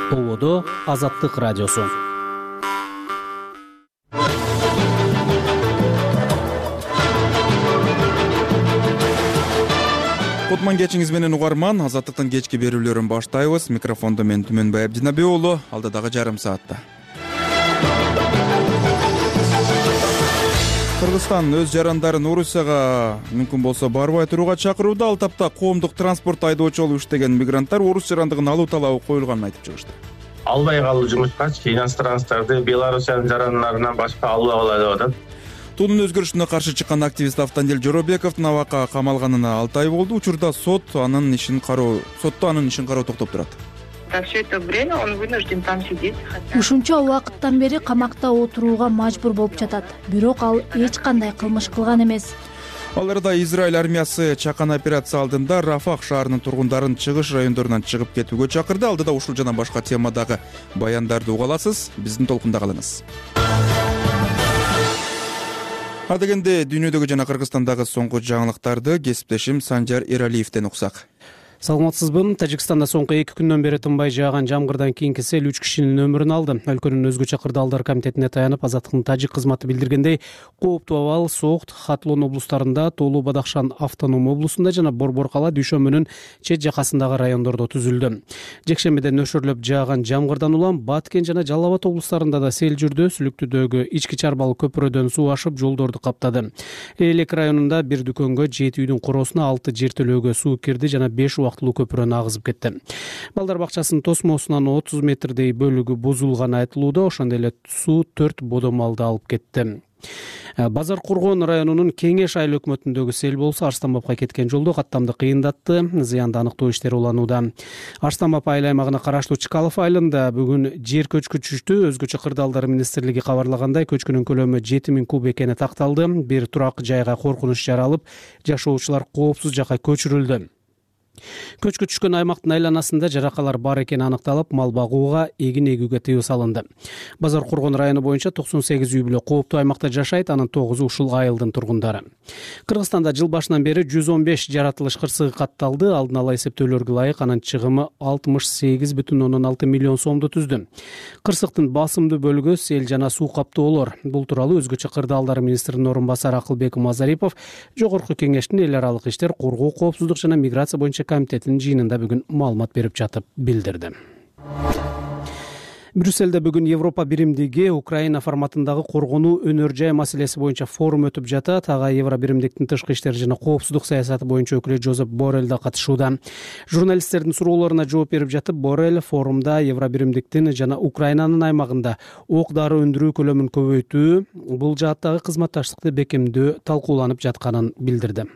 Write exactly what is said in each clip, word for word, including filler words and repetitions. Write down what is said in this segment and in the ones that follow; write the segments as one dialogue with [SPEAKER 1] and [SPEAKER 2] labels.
[SPEAKER 1] Ободо Азаттык радиосу.
[SPEAKER 2] Кутман кечиңиз менен угарман, Азаттыктын кечки берүүлөрүн баштайбыз. Микрофондо мен Түмөнбай Абдинабек уулу, алдыдагы жарым саатта. Кыргызстан өз жарандарын Орусияга мүмкүн болсо барбай турууга чакырууда. Ал тапта коомдук транспорт айдоочу болуп иштеген мигранттар орус жарандыгын алуу талабы коюлганын айтып чыгышты.
[SPEAKER 3] Албай калуу жумушка иностранцтарды Белоруссиянын жарандарынан башка албагыла деп атат.
[SPEAKER 2] Тунун өзгөрүшүнө каршы чыккан активист Автандел Жоробековдун абакка камалганына алты ай болду. Учурда сот анын ишин кароо, сотто анын ишин кароо токтоп турат.
[SPEAKER 4] Все это время он вынужден там сидеть.
[SPEAKER 5] Ушунча убакыттан бери камакта отурууга мажбур болуп жатат. Бирок ал эч кандай кылмыш кылган эмес.
[SPEAKER 2] Аларда Израиль армиясы чакан операция алдында Рафах шаарынын тургундарын чыгыш райондорунан чыгып кетүүгө чакырды. Алдыда ушул жана башка темадагы баяндарды уга аласыз. Биздин толкунда калыңыз. Адегенде дүйнөдөгү жана Кыргызстандагы соңку жаңылыктарды кесиптешим Санжар Эралиевден уксак.
[SPEAKER 1] Саламатсызбы? Тажикстанда соңку эки күндөн бери тынбай жааган жамгырдан кийинки сел үч кишинин өмүрүн алды. Өлкөнүн өзгөчө кырдаалдар комитетине таянып, Азаттыктын тажик кызматы билдиргендей, кооптуу абал Соохт, Хатлон облустарында, Тоолу Бадахшан автоном облусунда жана Борбор-Кала Дүйшөмбүнүн чет жакасындагы райондордо түзүлдү. Жекшембиде нөшөрлөп жааган жамгырдан улам Баткен жана Жалал Абад облустарында да сел жүрдү. Сүлүктүдөгү ички чарбалуу көпүрөдөн суу ашып, жолдорду каптады. Элек районунда бир дүкөнгө, жети үйдүн коросуна, алты жертөлөөгө суу кирди жана беш убактылуу көпүрөнү агызып кетти. Балдар бакчасынын тосмосунан отуз метрдей бөлүгү бузулганы айтылууда, ошондой эле суу төрт бодомалды алып кетти. Базар Кургон районунун Кеңеш айыл өкмөтүндөгү сел болсо Арстанбапка кеткен жолду каттамды кыйындатты. Зыянды аныктоо иштери уланууда. Арстанбап айыл аймагына караштуу Чкалов айылында бүгүн жер көчкү түштү. Өзгөчө кырдаалдар министрлиги кабарлагандай, көчкүнүн көлөмү жети миң куб экени такталды. Бир турак жайга коркунуч жаралып, жашоочулар коопсуз жакка көчүрүлдү. Көчкү түшкөн аймактын айланасында жаракалар бар экени аныкталып, мал багууга, эгин эгүүгө тыюу салынды. Базар Кургон району боюнча токсон сегиз үй бүлө кооптуу аймакта жашайт, анын тогузу ушул айылдын тургундары. Кыргызстанда жыл башынан бери жүз он беш жаратылыш кырсыгы катталды. Алдын ала эсептөөлөргө ылайык анын чыгымы алтымыш сегиз бүтүн ондон алты миллион сомду түздү. Кырсыктын басымдуу бөлүгү сел жана суу каптоолор. Бул тууралуу өзгөчө кырдаалдар министринин орун басары Акылбек Мазарипов Жогорку кеңештин эл аралык иштер, коргоо, коопсуздук жана миграция боюнча комитетинин жыйынында бүгүн маалымат берип жатып билдирди. Брюсселде бүгүн Европа биримдиги Украина форматындагы коргонуу өнөр жай маселеси боюнча форум өтүп жатат. Ага Евро биримдиктин тышкы иштер жана коопсуздук саясаты боюнча өкүлү Жозеп Боррелл да катышууда. Журналисттердин суроолоруна жооп берип жатып, Боррелл форумда Евро биримдиктин жана Украинанын аймагында ок дары өндүрүү көлөмүн көбөйтүү, бул жааттагы кызматташтыкты бекемдөө талкууланып жатканын билдирди.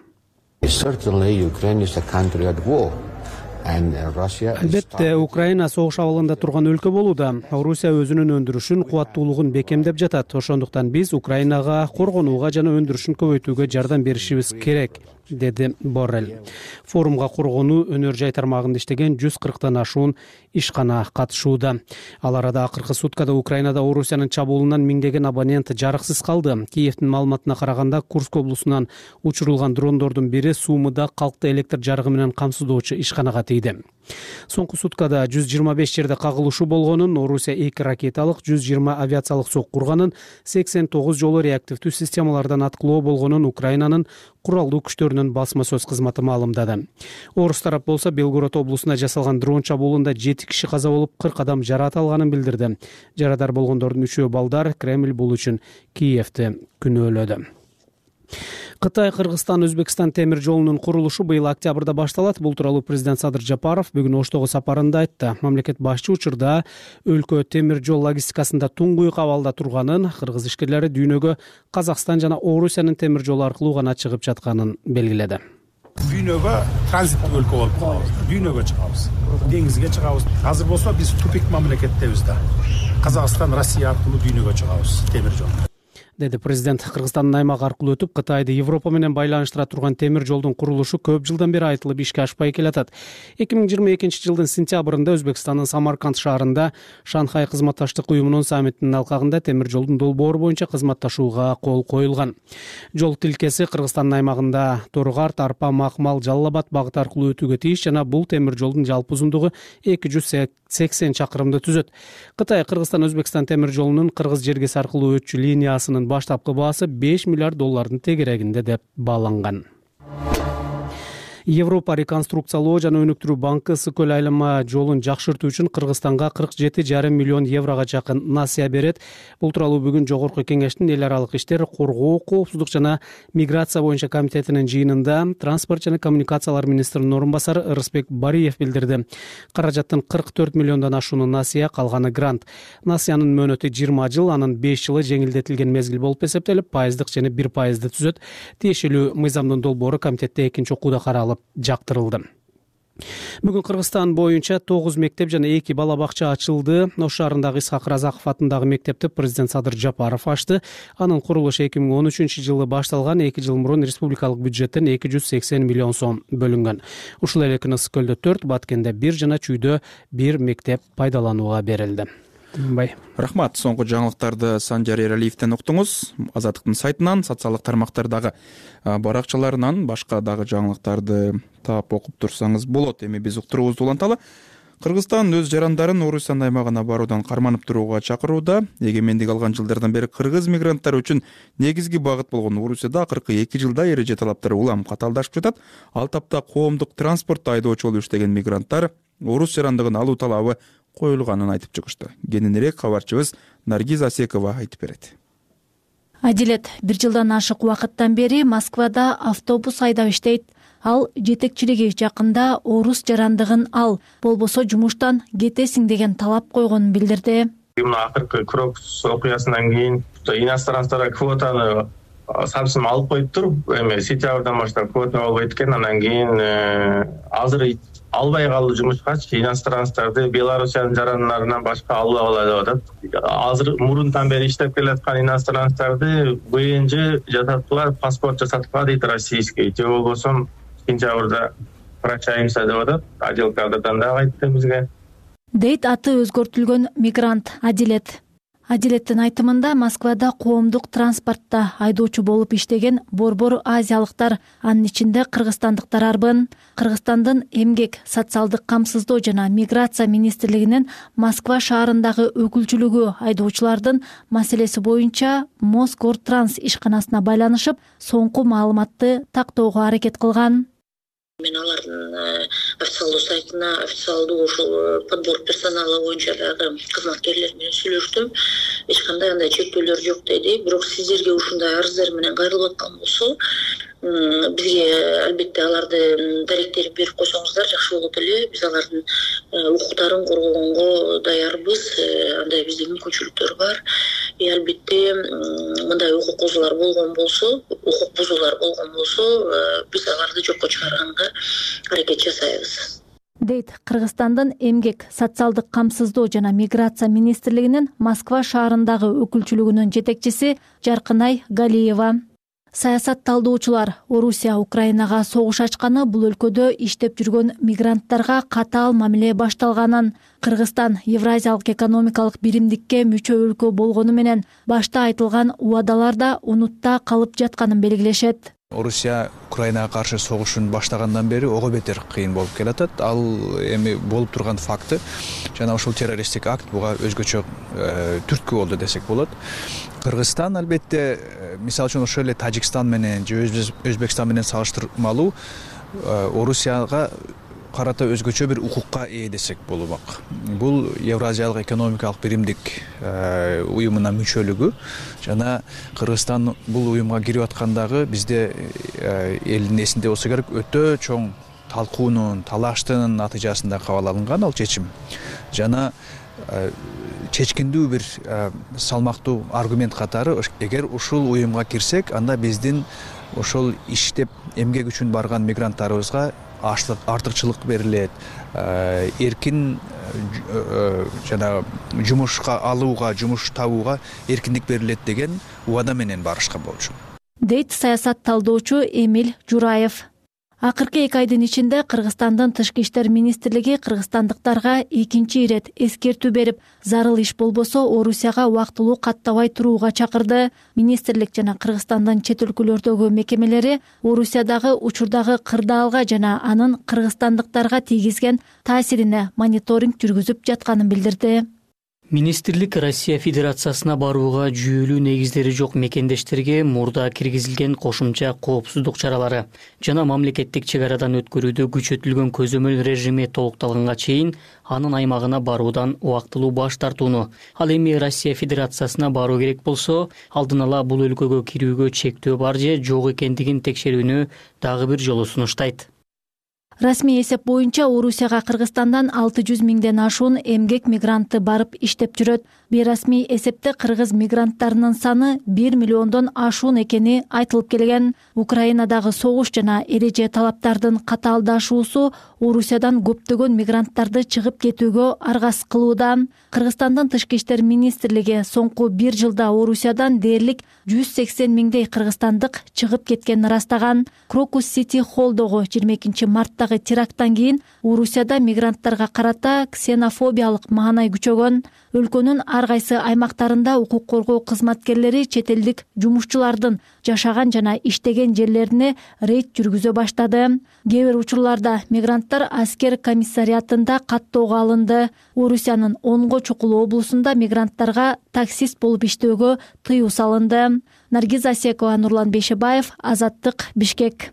[SPEAKER 1] Албетте, Украина согуш абалында турган өлкө болууда. Орусия өзүнүн өндүрүшүн, кубаттуулугун бекемдеп жатат. Ошондуктан биз Украинага коргонууга жана өндүрүшүн көбөйтүүгө жардам беришибиз керек, деди Боррелл. Форумга коргонуу өнөр жай тармагында иштеген жүз кырктан ашуун ишкана катышууда. Ал арада акыркы суткада Украинада Орусиянын чабуулунан миңдеген абонент жарыксыз калды. Киевдин маалыматына караганда, Курск облусунан учурулган дрондордун бири Сумыда калкты электр жарыгы менен камсыздоочу ишканага тийди. Соңку суткада жүз жыйырма беш жерде кагылышуу болгонун, Орусия эки ракеталык, жүз жыйырма авиациялык сок курганын, сексен тогуз жолу реактивдүү системалардан аткылоо болгонун Украинанын куралдуу күчтөрүнүн басма сөз кызматы маалымдады. Орус тарап болсо Белгород облусуна жасалган дрон чабуулунда жети киши каза болуп, кырк адам жараат алганын билдирди. Жарадар болгондордун үчөө балдар. Кремль бул үчүн Киевти күнөөлөдү. Кытай Кыргызстан Өзбекстан темир жолунун курулушу быйыл октябрда башталат. Бул тууралуу президент Садыр Жапаров бүгүн Оштогу сапарында айтты. Мамлекет башчы учурда өлкө темир жол логистикасында туңгуйук абалда турганын, кыргыз ишкерлери дүйнөгө Казакстан жана Орусиянын темир жолу аркылуу гана чыгып жатканын белгиледи.
[SPEAKER 6] Дүйнөгө транзиттик өлкө болуп калабыз. Дүйнөгө чыгабыз. Деңизге чыгабыз. Азыр болсо биз тупик мамлекеттебиз да. Казакстан, Россия аркылуу дүйнөгө чыгабыз темир жол.
[SPEAKER 1] деди президент. Кыргызстандын аймагы аркылуу өтүп, Кытайды Европа менен байланыштыра турган темир жолдун курулушу көп жылдан бери айтылып ишке ашпай келатат. эки миң жыйырма экинчи жылдын сентябрында Өзбекстандын Самарканд шаарында Шанхай кызматташтык уюмунун саммитинин алкагында темир жолдун долбоору боюнча кызматташууга кол коюлган. Жол тилкеси Кыргызстандын аймагында Торгарт, Арпа, Макмал, Жалал Абад багыты аркылуу өтүүгө тийиш жана бул темир жолдун жалпы узундугу эки жүз сексен чакырымды түзөт. Кытай Кыргызстан Өзбекстан темир жолунун Кыргыз жергеси аркылуу өтчү линиясынын баштапкы баасы беш миллиард доллардын тегерегинде деп бааланган. Европа реконструкциялоо жана өнүктүрүү банкы Ысык көл айланма жолун жакшыртуу үчүн Кыргызстанга кырк жети жарым миллион еврого жакын насыя берет. Бул тууралуу бүгүн Жогорку Кеңештин эл аралык иштер, коргоо, коопсуздук жана миграция боюнча комитетинин жыйынында транспорт жана коммуникациялар министринин орун басары Ырысбек Бариев билдирди. Каражаттын кырк төрт миллиондон ашууну насыя, калганы грант. Насыянын мөөнөтү жыйырма жыл, анын беш жылы жеңилдетилген мезгил болуп эсептелип, пайыздык жана бир пайызды түзөт. Тиешелүү мыйзамдын долбоору комитетте экинчи окууда каралып жактырылды. Бүгүн Кыргызстан боюнча тогуз мектеп жана эки бала бакча ачылды. Ош шаарындагы Исхак Разаков атындагы мектепти президент Садыр Жапаров ачты. Анын курулушу эки миң он үчүнчү жылы башталган, эки жыл мурун республикалык бюджеттен эки жүз сексен миллион сом бөлүнгөн. Ушул эле күнү Ысык көлдө төрт, Баткенде бир жана Чүйдө бир мектеп пайдаланууга берилди. Бай.
[SPEAKER 2] Рахмат. Соңку жаңылыктарды Санжар Эралиевден уктуңуз. Азаттыктын сайтынан, социалдык тармактардагы баракчаларынан башка дагы жаңылыктарды таап окуп турсаңыз болот. Эми биз уктуруубузду уланталы. Кыргызстан өз жарандарын Орусиян аймагына баруудан карманып турууга чакырууда. Эгемендик алган жылдардан бери кыргыз мигранттары үчүн негизги багыт болгон Орусияда акыркы эки жылда эреже талаптары улам катаалдашып жатат. Ал тапта коомдук транспортто айдоочу болуп иштеген мигранттар орус жарандыгын алуу талабы коюлганын айтып чыгышты. Кененирээк кабарчыбыз Наргиз Асекова айтып берет.
[SPEAKER 5] Адилет бир жылдан ашык убакыттан бери Москвада автобус айдап иштейт. Ал жетекчилиги жакында орус жарандыгын ал, болбосо жумуштан кетесиң деген талап койгонун билдирди.
[SPEAKER 3] Мына акыркы Крокус окуясынан кийин иностранцтарга квотаны Самсун алып коюптур. Эми сентябрдан баштап квота болбойт экен. Андан кийин азыр албай калуу жумушкачы иностранцтарды Белоруссиянын жарандарынан башка албай калат деп атат. Азыр мурунтан бери иштеп келаткан иностранцтарды БНЖ жататкыла паспорт жасаткыла дейт российский. Же болбосо сентябрда прощаемся деп атат. Отделкадан да айтты бизге.
[SPEAKER 5] Дейт аты өзгөртүлгөн мигрант Адилет. Адилеттин айтымында Москвада коомдук транспортто айдоочу болуп иштеген борбор азиялыктар, анын ичинде кыргызстандыктар арбын. Кыргызстандын эмгек, социалдык камсыздоо жана миграция министрлигинин Москва шаарындагы өкүлчүлүгү айдоочулардын маселеси боюнча Москортранс ишканасына байланышып, соңку маалыматты тактоого аракет кылган.
[SPEAKER 7] Мен алардын официалдуу сайтына, официалдуу ушул подбор персонала боюнча дагы кызматкерлер менен сүйлөштүм. Эч кандай андай чектөөлөр жок деди. Бирок сиздерге ушундай арыздар менен кайрылып аткан болсо, бизге албетте аларды даректерин берип койсоңуздар жакшы болот эле. Биз алардын укуктарын коргогонго даярбыз. Андай бизде мүмкүнчүлүктөр бар. И албетте мындай укук бузуулар болгон болсо, укук бузуулар болгон болсо, биз аларды жокко чыгарганга аракет жасайбыз.
[SPEAKER 5] Дейт Кыргызстандын эмгек, социалдык камсыздоо жана миграция министрлигинин Москва шаарындагы өкүлчүлүгүнүн жетекчиси Жаркынай Галиева. Саясат талдоочулар Орусия Украинага согуш ачканы бул өлкөдө иштеп жүргөн мигранттарга катаал мамиле башталганын, Кыргызстан Евразиялык экономикалык биримдикке мүчө өлкө болгону менен башта айтылган убадаларда унутта калып жатканын белгилешет.
[SPEAKER 8] Орусия Украинага каршы согушун баштагандан бери ого бетер кыйын болуп келатат. Ал эми болуп турган факты жана ушул террористтик акт буга өзгөчө түрткү болду десек болот. Кыргызстан албетте мисалы үчүн ошол эле Тажикстан менен же Өзбекстан менен салыштырмалуу Орусияга карата өзгөчө бир укукка ээ десек болмок. Бул Евразиялык экономикалык биримдик уюмуна мүчөлүгү жана Кыргызстан бул уюмга кирип аткандагы бизде элдин эсинде болсо керек өтө чоң талкуунун, талаштын натыйжасында кабыл алынган ал чечим. Жана чечкиндүү бир салмактуу аргумент катары, эгер ушул уюмга кирсек, анда биздин ошол иштеп эмгек үчүн барган мигранттарыбызга артыкчылык берилет, эркин жана жумушка алууга, жумуш табууга эркиндик берилет деген убада менен барышкан болчу.
[SPEAKER 5] Дейт саясат талдоочу Эмиль Жураев. Акыркы эки айдын ичинде Кыргызстандын Тышкы иштер министрлиги кыргызстандыктарга экинчи ирет эскертүү берип, зарыл иш болбосо Орусияга убактылуу каттабай турууга чакырды. Министрлик жана Кыргызстандын чет өлкөлөрдөгү мекемелери Орусиядагы учурдагы кырдаалга жана анын кыргызстандыктарга тийгизген таасирине мониторинг жүргүзүп жатканын билдирди.
[SPEAKER 9] Министрлик Россия Федерациясына барууга жүйөлүү негиздери жок мекендештерге мурда киргизилген кошумча коопсуздук чаралары жана мамлекеттик чек арадан өткөрүүдө күчөтүлгөн көзөмөл режими толукталганга чейин анын аймагына баруудан убактылуу баш тартууну, ал эми Россия Федерациясына баруу керек болсо, алдын ала бул өлкөгө кирүүгө чектөө бар же жок экендигин текшерүүнү дагы бир жолу сунуштайт.
[SPEAKER 5] Расмий эсеп боюнча Орусияга Кыргызстандан алты жүз миңден ашуун эмгек мигранты барып иштеп жүрөт. Бейрасмий эсепте кыргыз мигранттарынын саны бир миллиондон ашуун экени айтылып келген. Украинадагы согуш жана эреже талаптардын катаалдашуусу Орусиядан көптөгөн мигранттарды чыгып кетүүгө аргасыз кылууда. Кыргызстандын Тышкы иштер министрлиги соңку бир жылда Орусиядан дээрлик жүз сексен миңдей кыргызстандык чыгып кеткенин ырастаган. Крокус Сити Холлдогу жыйырма экинчи марттагы теракттан кийин Орусияда мигранттарга карата ксенофобиялык маанай күчөгөн. Өлкөнүн ар кайсы аймактарында укук коргоо кызматкерлери чет элдик жумушчулардын жашаган жана иштеген жерлерине рейд жүргүзө баштады. Кээ бир учурларда мигранттар аскер комиссариатында каттоого алынды. Орусиянын онго чукул облусунда мигранттарга таксист болуп иштөөгө тыюу салынды. Наргиз Асекова, Нурлан Бейшебаев, Азаттык, Бишкек.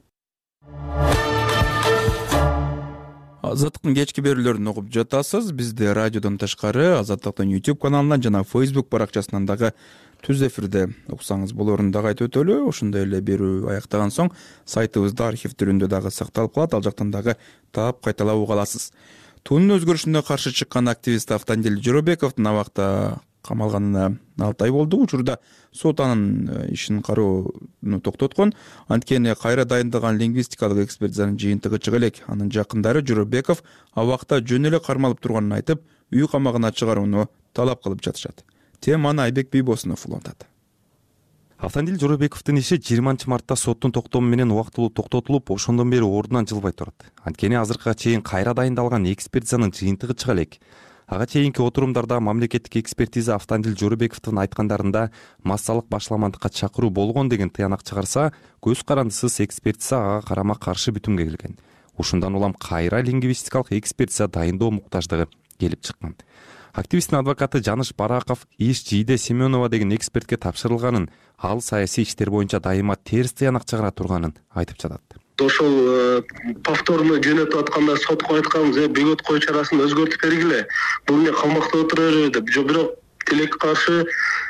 [SPEAKER 2] Азаттыктын кечки берүүлөрүн угуп жатасыз. Бизде радиодон тышкары Азаттыктын YouTube каналынан жана Facebook баракчасынан дагы түз эфирде уксаңыз болоорун дагы айтып өтөлү. Ошондой эле берүү аяктаган соң сайтыбызда архив түрүндө дагы сакталып калат. Ал жактан дагы таап кайталап уга аласыз. Туунун өзгөрүшүнө каршы чыккан активист Автандил Жоробековдун абакта камалганына алты ай болду. Учурда сот анын ишин кароону токтоткон. Анткени кайра дайындалган лингвистикалык экспертизанын жыйынтыгы чыга элек. Анын жакындары Жоробеков абакта жөн эле кармалып турганын айтып, үй камагына чыгарууну талап кылып жатышат. Теманы Айбек Бийбосунов улантат.
[SPEAKER 10] Автандил Жоробековдун иши жыйырманчы мартта соттун токтому менен убактылуу токтотулуп, ошондон бери ордунан жылбай турат. Анткени азыркыга чейин кайра дайындалган экспертизанын жыйынтыгы чыга элек. Ага чейинки отурумдарда мамлекеттик экспертиза Автандил Жоробековдун айткандарында массалык башаламандыкка чакыруу болгон деген тыянак чыгарса, көз карандысыз экспертиза ага карама каршы бүтүмгө келген. Ушундан улам кайра лингвистикалык экспертиза дайындоо муктаждыгы келип чыккан. Активисттин адвокаты Жаныш Бараков иш Жийде Семенова деген экспертке тапшырылганын, ал саясий иштер боюнча дайыма терс тыянак чыгара турганын айтып жатат.
[SPEAKER 11] Ошол повторно жөнөтүп атканда сотко айтканбыз, бөгөт кою чарасын өзгөртүп бергиле. Бул эмне камакта отура берди. Бирок тилекке каршы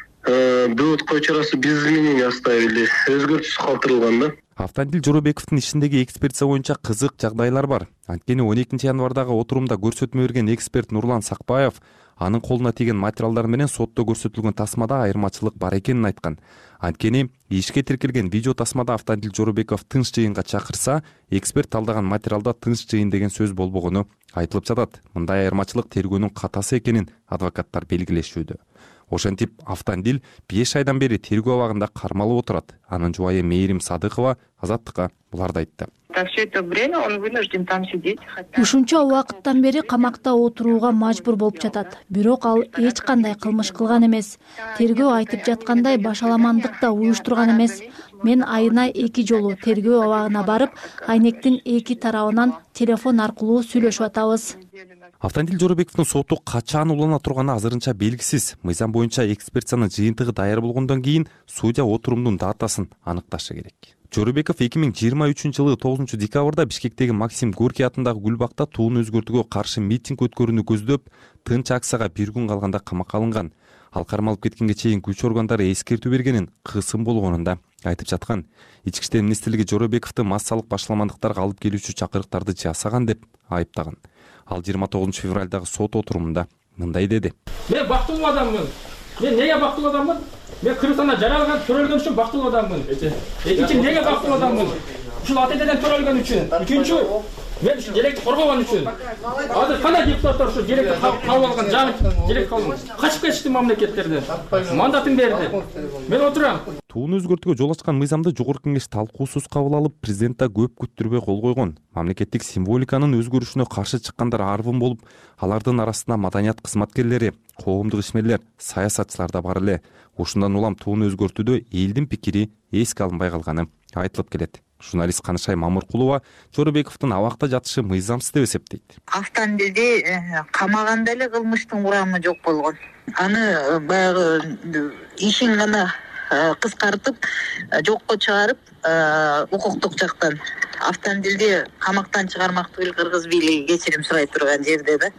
[SPEAKER 11] бөгөт кою чарасы биздин менен оставили, өзгөртүүсүз калтырылган да.
[SPEAKER 10] Автандил Жоробековдун ишиндеги экспертиза боюнча кызык жагдайлар бар. Анткени он экинчи январдагы отурумда көрсөтмө берген эксперт Нурлан Сакбаев анын колуна тийген материалдар менен сотто көрсөтүлгөн тасмада айырмачылык бар экенин айткан. Анткени ишке тиркелген видео тасмада Автандил Жоробеков тынч жыйынга чакырса, эксперт талдаган материалда тынч жыйын деген сөз болбогону айтылып жатат. Мындай айырмачылык тергөөнүн катасы экенин адвокаттар белгилешүүдө. Ошентип Автандил беш айдан бери тергөө абагында кармалып отурат. Анын жубайы Мээрим Садыкова Азаттыкка буларды айтты.
[SPEAKER 4] Все это время он вынужден там сидеть.
[SPEAKER 5] Ушунча убакыттан бери камакта отурууга мажбур болуп жатат. Бирок ал эч кандай кылмыш кылган эмес. Тергөө айтып жаткандай башаламандык да уюштурган эмес. Мен айына эки жолу тергөө абагына барып, айнектин эки тарабынан телефон аркылуу сүйлөшүп атабыз.
[SPEAKER 10] Автандил Жоробековдун соту качан улана турганы азырынча белгисиз. Мыйзам боюнча экспертизанын жыйынтыгы даяр болгондон кийин судья отурумдун датасын аныкташы керек. Жоробеков эки миң жыйырма үчүнчү жылы тогузунчу декабрда Бишкектеги Максим Горький атындагы Гүлбакта туун өзгөртүүгө каршы митинг өткөрүүнү көздөп, тынч акцияга бир күн калганда камакка алынган. Ал кармалып кеткенге чейин күч органдары эскертүү бергенин, кысым болгонун да айтып жаткан. Ички иштер министрлиги Жоробековду массалык башаламандыктарга алып келүүчү чакырыктарды жасаган деп айыптаган. Ал жыйырма тогузунчу февралдагы сот отурумунда мындай деди.
[SPEAKER 12] Мен бактылуу адаммын. Мен эмнеге бактылуу адаммын? Мен Кыргызстанда жаралган төрөлгөн үчүн бактылуу адаммын. Экинчи, эмнеге бактылуу адаммын? Ушул ата-энеден төрөлгөн үчүн. Үчүнчү, мен ушу желекти коргогон үчүн азыр кандай депутаттар ушу желекти кабыл алган жаңы желек качып кетишти мамлекеттерден мандатын берди. Мен отурам.
[SPEAKER 10] Тууну өзгөртүүгө жол ачкан мыйзамды жогорку кеңеш талкуусуз кабыл алып, президент да көп күттүрбөй кол койгон. Мамлекеттик символиканын өзгөрүшүнө каршы чыккандар арбын болуп, алардын арасында маданият кызматкерлери, коомдук ишмерлер, саясатчылар да бар эле. Ушундан улам тууну өзгөртүүдө элдин пикири эске алынбай калганы айтылып келет. Журналист Канышай Мамыркулова Жоробековдун абакта жатышы мыйзамсыз деп эсептейт.
[SPEAKER 13] Автандилди камаганда эле кылмыштын курамы жок болгон. Аны баягы ишин гана кыскартып, жокко чыгарып, укуктук жактан автандилди камактан чыгармак түгүл кыргыз бийлиги кечирим сурай турган жерде да.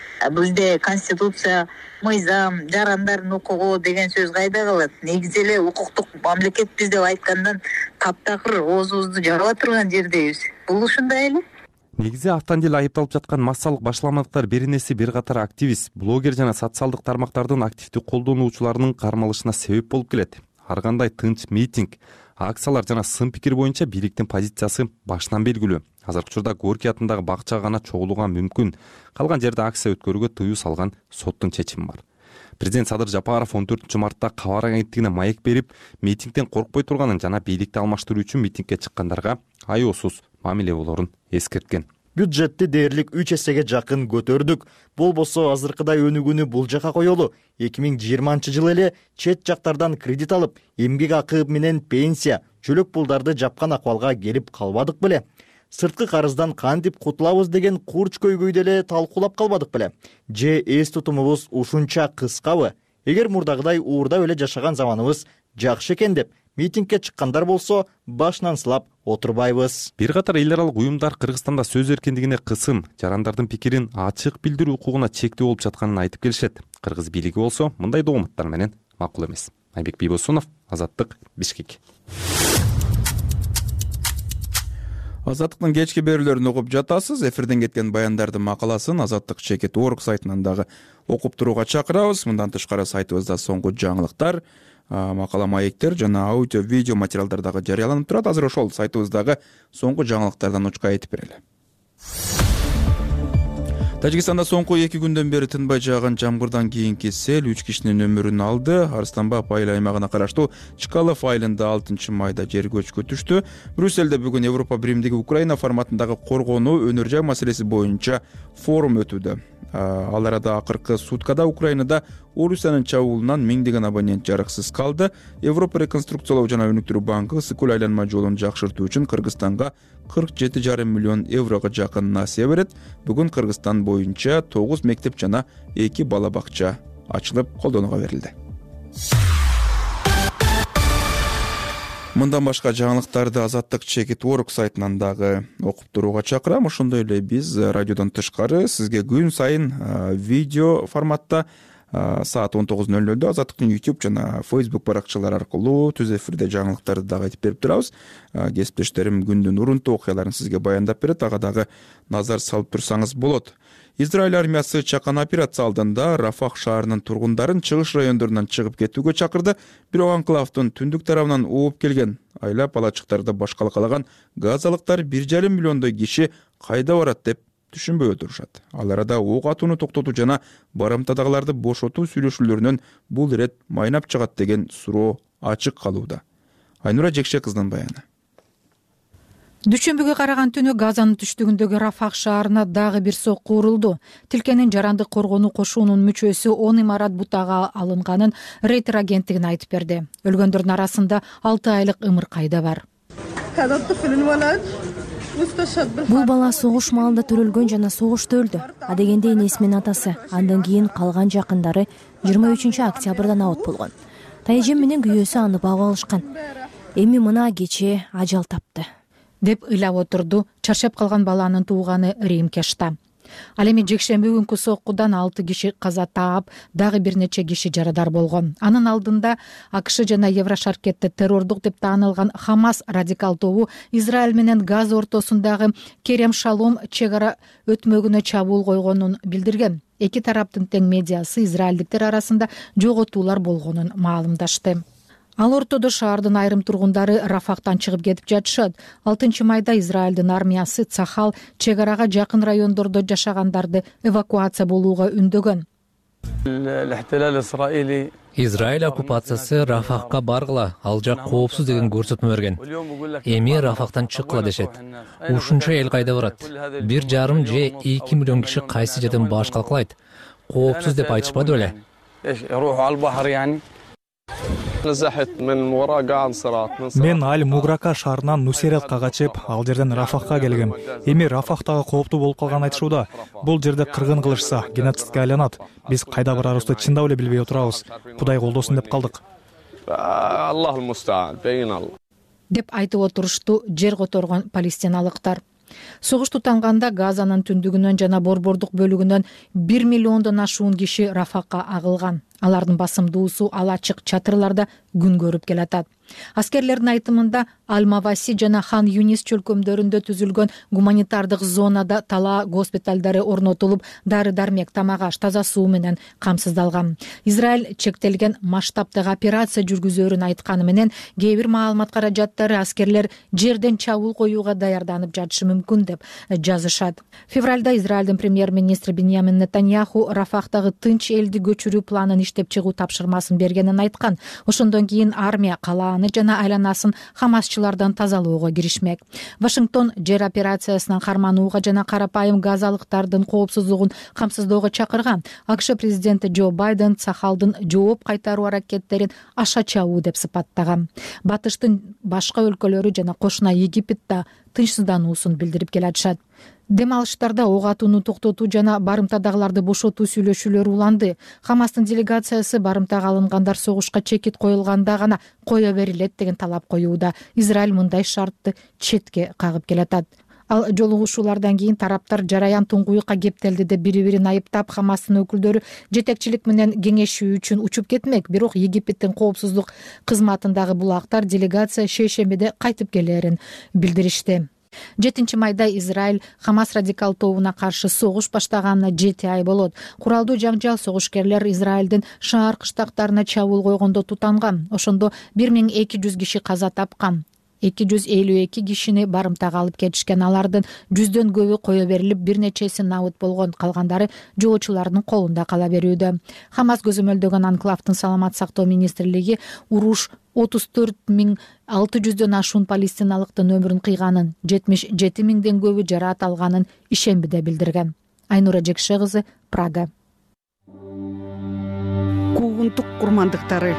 [SPEAKER 13] Бизде конституция, мыйзам, жарандардын укугу деген сөз кайда калат? Негизи эле укуктук мамлекетпиз деп айткандан таптакыр оозубузду жаба турган жердебиз. Бул ушундай эле.
[SPEAKER 10] Негизи автандил айыпталып жаткан массалык башаламалыктар беренеси бир катар активист, блогер жана социалдык тармактардын активдүү колдонуучуларынын кармалышына себеп болуп келет. Ар кандай тынч митинг, акциялар жана сын пикир боюнча бийликтин позициясы башынан белгилүү. Азыркы учурда Горький атындагы бакчага гана чогулууга мүмкүн. Калган жерде акция өткөрүүгө тыюу салган соттун чечими бар. Президент Садыр Жапаров он төртүнчү мартта кабар агенттигине маек берип, митингден коркпой турганын жана бийликти алмаштыруу үчүн митингге чыккандарга аяосуз мамиле болорун эскерткен.
[SPEAKER 14] Бюджетти дээрлик үч эсеге жакын көтөрдүк. Болбосо азыркыдай өнүгүүнү бул жака коелу. эки миң жыйырманчы жылы эле чет жактардан кредит алып, эмгек акы менен пенсия, чөлөк пулдарды жапкан акыбалга келип калбадык беле? Сырткы карыздан кантип кутулабыз деген курч көйгөйдө эле талкуулап калбадык беле? Же эс тутумубуз ушунча кыскабы? Эгер мурдагыдай уурдап эле жашаган заманыбыз жакшы экен деп митингге чыккандар болсо, башынан сылап отурбайбыз.
[SPEAKER 10] Бир катар эл аралык уюмдар Кыргызстанда сөз эркиндигине кысым, жарандардын пикирин ачык билдирүү укугуна чектөө болуп жатканын айтып келишет. Кыргыз бийлиги болсо мындай догматтар менен макул эмес. Айбек Бийбосунов, Азаттык, Бишкек.
[SPEAKER 2] Азаттыктын кечки берүүлөрүн угуп жатасыз. Эфирден кеткен баяндардын макаласын Азаттык чекит точка орг сайтынан дагы окуп турууга чакырабыз. Мындан тышкары сайтыбызда соңку жаңылыктар, макала маектер жана аудио видео материалдар дагы жарыяланып турат. Азыр ошол сайтыбыздагы соңку жаңылыктардан учка айтып берели. Тажикстанда соңку эки күндөн бери тынбай жааган жамгырдан кийинки сел үч кишинин өмүрүн алды. Арыстанбап айыл аймагына караштуу Чкалов айылында алтынчы майда жер көчкү түштү. Брюссельде бүгүн Европа биримдиги Украина форматындагы коргонуу, өнөр жай маселеси боюнча форум өтүүдө. Ал арада акыркы суткада Украинада Орусиянын чабуулунан миңдеген абонент жарыксыз калды. Европа реконструкциялоо жана өнүктүрүү банкы ысыкөл айланма жолун жакшыртуу үчүн Кыргызстанга кырк жети жарым миллион еврого жакын насыя берет. Бүгүн Кыргызстан боюнча тогуз мектеп жана эки бала бакча ачылып колдонууга берилди. Мындан башка жаңылыктарды Азаттык чекит точка орг сайтынан дагы окуп турууга чакырам. Ошондой эле биз радиодон тышкары сизге күн сайын видео форматта саат он тогуз ноль нольдо Азаттыктын YouTube жана Facebook баракчалары аркылуу түз эфирде жаңылыктарды дагы айтып берип турабыз. Кесиптештерим күндүн урунтуу окуяларын сизге баяндап берет. Ага дагы назар салып турсаңыз болот. Израиль армиясы чакан операция алдында Рафах шаарынын тургундарын чыгыш райондорунан чыгып кетүүгө чакырды. Бирок анклавдын түндүк тарабынан ооп келген айлап алачыктарды башка калаган газалыктар бир жарым миллиондой киши кайда барат деп түшүнбөй отурушат. Ал арада ок атууну токтотуу жана барымтадагыларды бошотуу сүйлөшүүлөрүнөн бул ирет майнап чыгат деген суроо ачык калууда. Айнура Жекше кыздын баяны.
[SPEAKER 15] Дүйшөмбүгө караган түнү Газанын түштүгүндөгү Рафах шаарына дагы бир сокку урулду. Тилкенин жарандык коргонуу кошуунун мүчөсү он имарат бутага алынганын Рейтер агенттигине айтып берди. Өлгөндөрдүн арасында алты айлык ымыркай да бар.
[SPEAKER 16] Бул бала согуш маалында төрөлгөн жана согушта өлдү. Адегенде энесинин атасы, андан кийин калган жакындары жыйырма үчүнчү октябрдан абот болгон. Тайжем менен күйөөсү аны багып алышкан. Эми мына кечээ ажал тапты
[SPEAKER 15] деп ыйлап отурду чарчап калган баланын тууганы Рим Кешта. Ал эми жекшемби күнкү соккудан алты киши каза таап, дагы бир нече киши жарадар болгон. Анын алдында АКШ жана Еврошаркетте террордук деп таанылган Хамас радикал тобу Израиль менен Газа ортосундагы Керем Шалом чек ара өтмөгүнө чабуул койгонун билдирген. Эки тараптын тең медиасы израилдиктер арасында жоготуулар болгонун маалымдашты. Ал ортодо шаардын айрым тургундары Рафахтан чыгып кетип жатышат. алтынчы майда Израилдин армиясы Цахал чек арага жакын райондордо жашагандарды эвакуация болууга үндөгөн.
[SPEAKER 17] Израиль оккупациясы Рафахка баргыла, ал жак коопсуз деген көрсөтмө берген. Эми Рафахтан чыккыла дешет. Ушунча эл кайда барат? Бир жарым же эки миллион киши кайсы жерден баш калкалайт? Коопсуз деп айтышпады беле?
[SPEAKER 18] Мен Аль Муграка шаарынан Нусеретка качып, ал жерден Рафахка келгем. Эми Рафахтагы кооптуу болуп калган айтышууда. Бул жерде кыргын кылышса, геноцидке айланат. Биз кайда барарыбызды чындап эле билбей отурабыз. Кудай колдосун деп калдык.
[SPEAKER 15] Деп айтып отурушту жер которгон палестиналыктар. Согуш тутанганда Газанын түндүгүнөн жана борбордук бөлүгүнөн бир миллиондон ашуун киши Рафакка агылган. Алардын басымдуусу ал ачык чатырларда күн көрүп келатат. Аскерлердин айтымында Аль-Маваси жана Хан Юнис чөлкөмдөрүндө түзүлгөн гуманитардык зонада талаа госпиталдары орнотулуп, дары-дармек, тамак аш, таза суу менен камсыздалган. Израиль чектелген масштабтагы операция жүргүзөрүн айтканы менен кээ бир маалымат каражаттары аскерлер жерден чабуул коюуга даярданып жатышы мүмкүн деп жазышат. Февралда Израилдин премьер-министри Биньямин Нетаньяху Рафахтагы тынч элди көчүрүү планын иштеп чыгуу тапшырмасын бергенин айткан. Ошондон кийин армия калааны жана айланасын хамасчылардан тазалоого киришмек. Вашингтон жер операциясынан карманууга жана карапайым газалыктардын коопсуздугун камсыздоого чакырган. АКШ президенти Джо Байден Цахалдын жооп кайтаруу аракеттерин аша чабуу деп сыпаттаган. Батыштын башка өлкөлөрү жана кошуна Египет да тынчсыздануусун билдирип келатышат. Дем алыштарда ок атууну токтотуу жана барымтадагыларды бошотуу сүйлөшүүлөрү уланды. Хамастын делегациясы барымтага алынгандар согушка чекит коюлганда гана кое берилет деген талап коюуда. Израиль мындай шартты четке кагып келатат. Ал жолугушуулардан кийин тараптар жараян туңгуюкка кептелди деп бири-бирин айыптап, Хамастын өкүлдөрү жетекчилик менен кеңешүү үчүн учуп кетмек. Бирок Египеттин коопсуздук кызматындагы булактар делегация шейшембиде кайтып келерин билдиришти. жетинчи майда Израиль Хамас радикал тобуна каршы согуш баштаганына жети ай болот. Куралдуу жаңжал согушкерлер Израилдин шаар кыштактарына чабуул койгондо тутанган. Ошондо бир миң эки жүз киши каза тапкан. эки жүз элүү эки кишини барымтага алып кетишкен. Алардын жүздөн көбү кое берилип, бир нечеси набыт болгон, калгандары жоочулардын колунда кала берүүдө. Хамас көзөмөлдөгөн анклавдын саламат сактоо министрлиги уруш отуз төрт миң алты жүздөн ашуун палестиналыктын өмүрүн кыйганын, жетимиш жети миңден көбү жараат алганын ишембиде билдирген. Айнура Жекше кызы, Прага.
[SPEAKER 19] Куугунтук курмандыктары.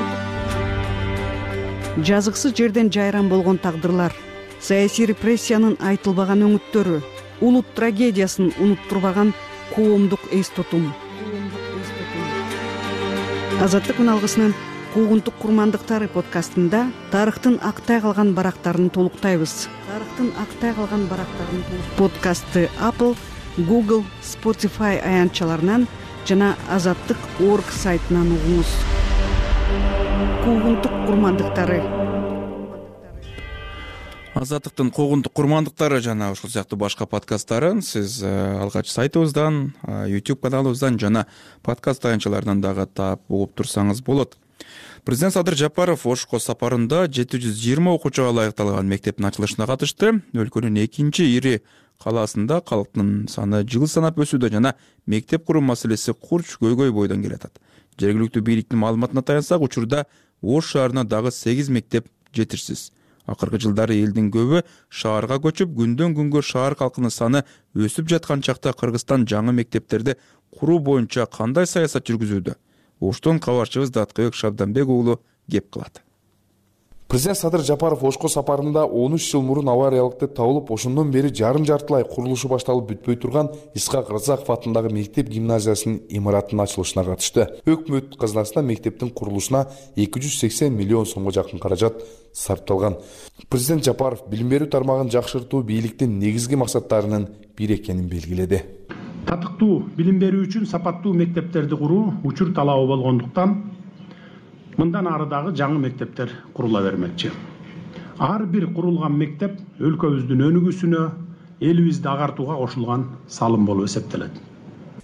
[SPEAKER 19] Жазыксыз жерден жайран болгон тагдырлар, саясий репрессиянын айтылбаган өңүттөрү, улут трагедиясын унуттурбаган коомдук эс тутум. Азаттык алгысынын Куугунтук курмандыктары подкастында тарыхтын актай калган барактарын толуктайбыз. Тарыхтын актай калган барактарын подкастты Apple, Google, Spotify аянтчаларынан жана азаттык точка орг сайтынан угуңуз. Куугунтук курмандыктары.
[SPEAKER 2] Азаттыктын куугунтук курмандыктары жана ушул сыяктуу башка подкасттарын сиз алгач сайтыбыздан, YouTube каналыбыздан жана подкаст аянтчаларынан дагы таап угуп турсаңыз болот. Президент Садыр Жапаров Ошко сапарында жети жүз жыйырма окуучуга ылайыкталган мектептин ачылышына катышты. Өлкөнүн экинчи ири калаасында калктын саны жыл санап өсүүдө жана мектеп куруу маселеси курч көйгөй бойдон келатат. Жергиликтүү бийликтин маалыматына таянсак, учурда Ош шаарына дагы сегиз мектеп жетишсиз. Акыркы жылдары элдин көбү шаарга көчүп, күндөн күнгө шаар калкынын саны өсүп жаткан чакта Кыргызстан жаңы мектептерди куруу боюнча кандай саясат жүргүзүүдө? Оштон кабарчыбыз Даткыбек Шабданбек уулу кеп кылат.
[SPEAKER 20] Президент Садыр Жапаров Ошко сапарында он үч жыл мурун авариялыкты табылып, ошондон бери жарым жартылай курулушу башталып бүтпөй турган Исхак Рызаков атындагы мектеп гимназиясынын имаратынын ачылышына катышты. Өкмөт казынасына мектептин курулушуна эки жүз сексен миллион сомго жакын каражат сарпталган. Президент Жапаров билим берүү тармагын жакшыртуу бийликтин негизги максаттарынын бири экенин белгиледи.
[SPEAKER 6] Татыктуу билим берүү үчүн сапаттуу мектептерди куруу учур талабы болгондуктан мындан ары дагы жаңы мектептер курула бермекчи. Ар бир курулган мектеп өлкөбүздүн өнүгүүсүнө, элибизди агартууга кошулган салым болуп эсептелет.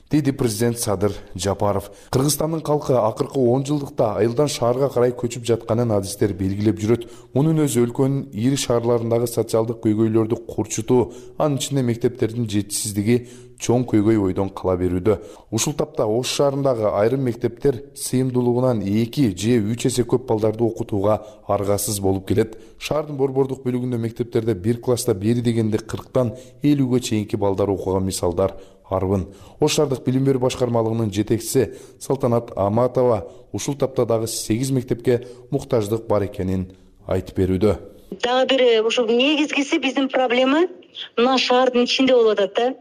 [SPEAKER 20] деди президент Садыр Жапаров. Кыргызстандын калкы акыркы он жылдыкта айылдан шаарга карай көчүп жатканын адистер белгилеп жүрөт. Мунун өзү өлкөнүн ири шаарларындагы социалдык көйгөйлөрдү курчутуу, анын ичинде мектептердин жетишсиздиги чоң көйгөй ойдон кала берүүдө. Ушул тапта Ош шаарындагы айрым мектептер сыйымдуулугунан эки же үч эсе көп балдарды окутууга аргасыз болуп келет. Шаардын борбордук бөлүгүндө мектептерде бир класста бери дегенде кырктан элүүгө чейинки балдар окуган мисалдар арбын. Ош шаардык билим берүү башкармалыгынын жетекчиси Салтанат Аматова ушул тапта дагы сегиз мектепке муктаждык бар экенин айтып берүүдө.
[SPEAKER 21] Дагы бир ушул негизгиси биздин проблема мына шаардын ичинде болуп атат да.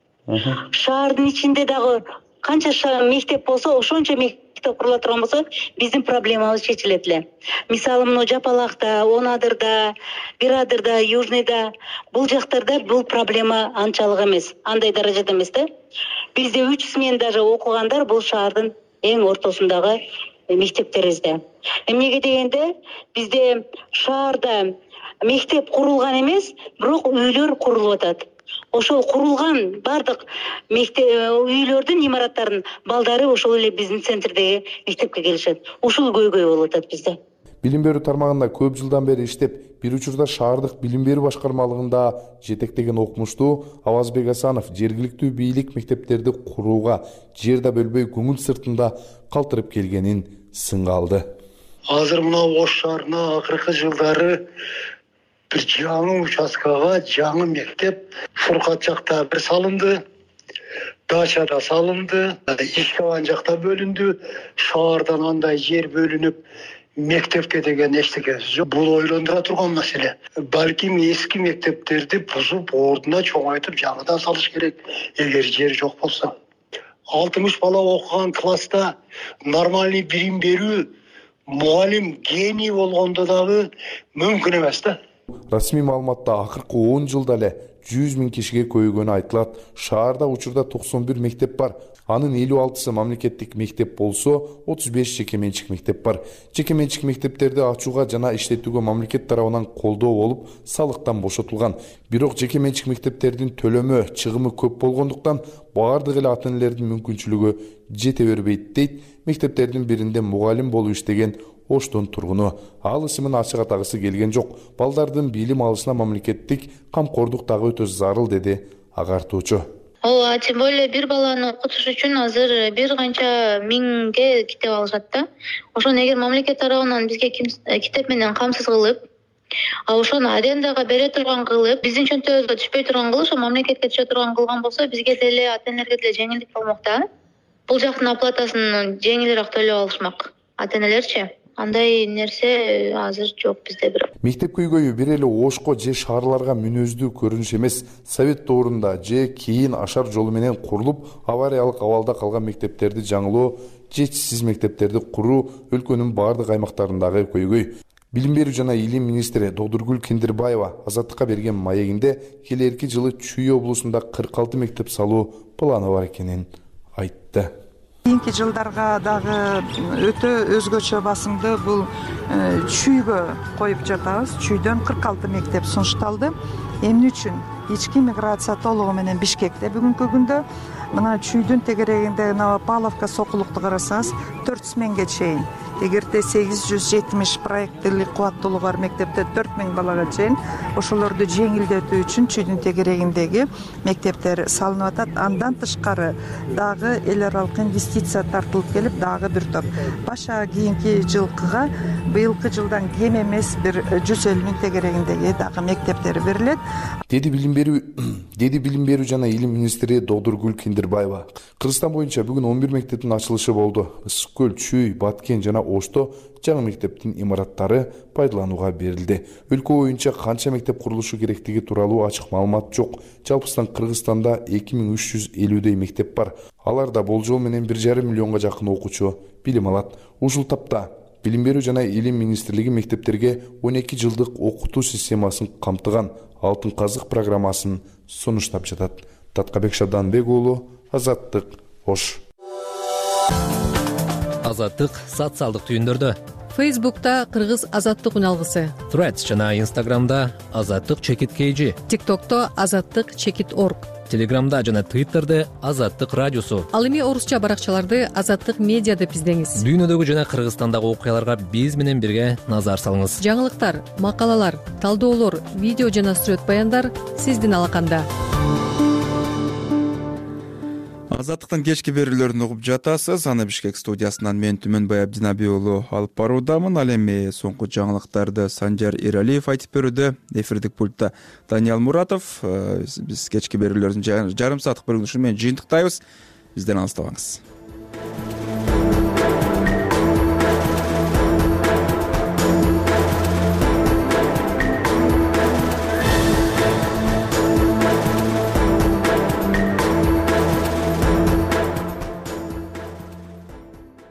[SPEAKER 21] Шаардын ичинде дагы канча мектеп болсо, ошончо мектеп курула турган болсо, биздин проблемабыз чечилет эле. Мисалы, мына Жапалакта, Он Адырда, Бир Адырда, Южныйда, бул жактарда бул проблема анчалык эмес, андай даражада эмес да. Бизде үч смен даже окугандар бул шаардын эң ортосундагы мектептерибизде. Эмнеге дегенде, бизде шаарда мектеп курулган эмес, бирок үйлөр курулуп атат. Ошол курулган бардык мектеп үйлөрдүн имараттарынын балдары ошол эле биздин центрдеги мектепке келишет. Ушул көйгөй болуп атат бизде.
[SPEAKER 20] Билим берүү тармагында көп жылдан бери иштеп, бир учурда шаардык билим берүү башкармалыгында жетектеген окумуштуу Авазбек Асанов жергиликтүү бийлик мектептерди курууга жер да бөлбөй көңүл сыртында калтырып келгенин сынга алды.
[SPEAKER 22] Азыр мына Ош шаарына акыркы жылдары бир жаңы участкага жаңы мектеп Фуркат жакта бир салынды, Дачада салынды, Ишкабан жакта бөлүндү, шаардан андай жер бөлүнүп мектепке деген эчтеке жок. Бул ойлондура турган маселе. Балким эски мектептерди бузуп, ордуна чоңойтуп жаңыдан салыш керек, эгер жер жок болсо. алтымыш бала окуган класста нормальный билим берүү, мугалим гений болгондо дагы мүмкүн эмес да.
[SPEAKER 20] Расмий маалыматта акыркы он жылда эле жүз миң кишиге көбөйгөнү айтылат. Шаарда учурда токсон бир мектеп бар. Анын элүү алтысы мамлекеттик мектеп болсо, отуз беш жеке менчик мектеп бар. Жеке менчик мектептерди ачууга жана иштетүүгө мамлекет тарабынан колдоо болуп, салыктан бошотулган. Бирок жеке менчик мектептердин төлөмү, чыгымы көп болгондуктан баардык эле ата-энелердин мүмкүнчүлүгү жете бербейт дейт мектептердин биринде мугалим болуп иштеген Оштун тургуну. Ал исимин ачык атагысы келген жок. Балдардын билим алышына мамлекеттик камкордук дагы өтө зарыл, деди агартуучу.
[SPEAKER 7] Ооба, тем более бир баланы окутуш үчүн азыр бир канча миңге китеп алышат да. Ошону эгер мамлекет тарабынан бизге китеп менен камсыз кылып, а ошону арендага бере турган кылып, биздин чөнтөбүзгө түшпөй турган кылып, ошо мамлекетке түшө турган кылган болсо, бизге деле ата-энелерге деле жеңилдик болмок да. Бул жактын оплатасын жеңилирээк төлөп алышмак ата-энелерчи. Андай нерсе азыр жок бизде бирок.
[SPEAKER 20] Мектеп көйгөйү бир эле Ошко же шаарларга мүнөздүү көрүнүш эмес. Совет доорунда же кийин ашар жолу менен курулуп, авариялык абалда калган мектептерди жаңылоо, жетишсиз мектептерди куруу өлкөнүн бардык аймактарындагы көйгөй. Билим берүү жана илим министри Додургүл Киндирбаева Азаттыкка берген маегинде келерки жылы Чүй облусунда кырк алты мектеп салуу планы бар экенин айтты.
[SPEAKER 23] Кийинки жылдарга дагы өтө өзгөчө басымды бул Чүйгө коюп жатабыз. Чүйдөн кырк алты мектеп сунушталды. Эмне үчүн? Ички миграция толугу менен Бишкекте бүгүнкү күндө мына Чүйдүн тегерегинде Новопавловка сокулукту карасаңыз төрт сменге чейин. Эгерде сегиз жүз жетимиш проекттик кубаттуулугу бар мектепте төрт миң балага чейин ошолорду жеңилдетүү үчүн Чүйдүн тегерегиндеги мектептер салынып атат. Андан тышкары дагы эл аралык инвестиция тартылып келип, дагы бир топ баша кийинки жылкыга быйылкы жылдан кем эмес бир жүз элүү миң тегерегиндеги дагы мектептер берилет.
[SPEAKER 20] Деди билим берүү деди билим берүү жана илим министри Додургүл Киндирбаева. Кыргызстан боюнча бүгүн он бир мектептин ачылышы болду. Ысык көл, Чүй, Баткен жана Ошто жаңы мектептин имараттары пайдаланууга берилди. Өлкө боюнча канча мектеп курулушу керектиги тууралуу ачык маалымат жок. Жалпысынан Кыргызстанда эки миң үч жүз элүүдөй мектеп бар. Аларда болжол менен бир жарым миллионго жакын окуучу билим алат. Ушул тапта Билим берүү жана илим министрлиги мектептерге он эки жылдык окутуу системасын камтыган Алтын казык программасын сунуштап жатат. Таткабек Шабданбек уулу, Азаттык, Ош.
[SPEAKER 17] Азаттык социалдык түйүндөрдө.
[SPEAKER 15] Фейсбукта Кыргыз Азаттык үналгысы.
[SPEAKER 17] Threads жана Инстаграмда Азаттык чекит кей жи.
[SPEAKER 15] ТикТокто Азаттык чекит орг.
[SPEAKER 17] телеграмда жана твиттерде Азаттык радиосу.
[SPEAKER 1] Ал эми орусча баракчаларды Азаттык медиа деп издеңиз.
[SPEAKER 17] Дүйнөдөгү жана Кыргызстандагы окуяларга биз менен бирге назар салыңыз.
[SPEAKER 1] Жаңылыктар, макалалар, талдоолор, видео жана сүрөт баяндар сиздин алаканда.
[SPEAKER 2] Азаттыктын кечки берүүлөрүн угуп жатасыз. Аны Бишкек студиясынан мен Түмөнбай Абдинаби уулу алып баруудамын. Ал эми соңку жаңылыктарды Санжар Эралиев айтып берүүдө. Эфирдик пультта Даниал Муратов. Биз кечки берүүлөрдүн жарым сааттык бөлүгүн ушу менен жыйынтыктайбыз. Бизден алыстабаңыз.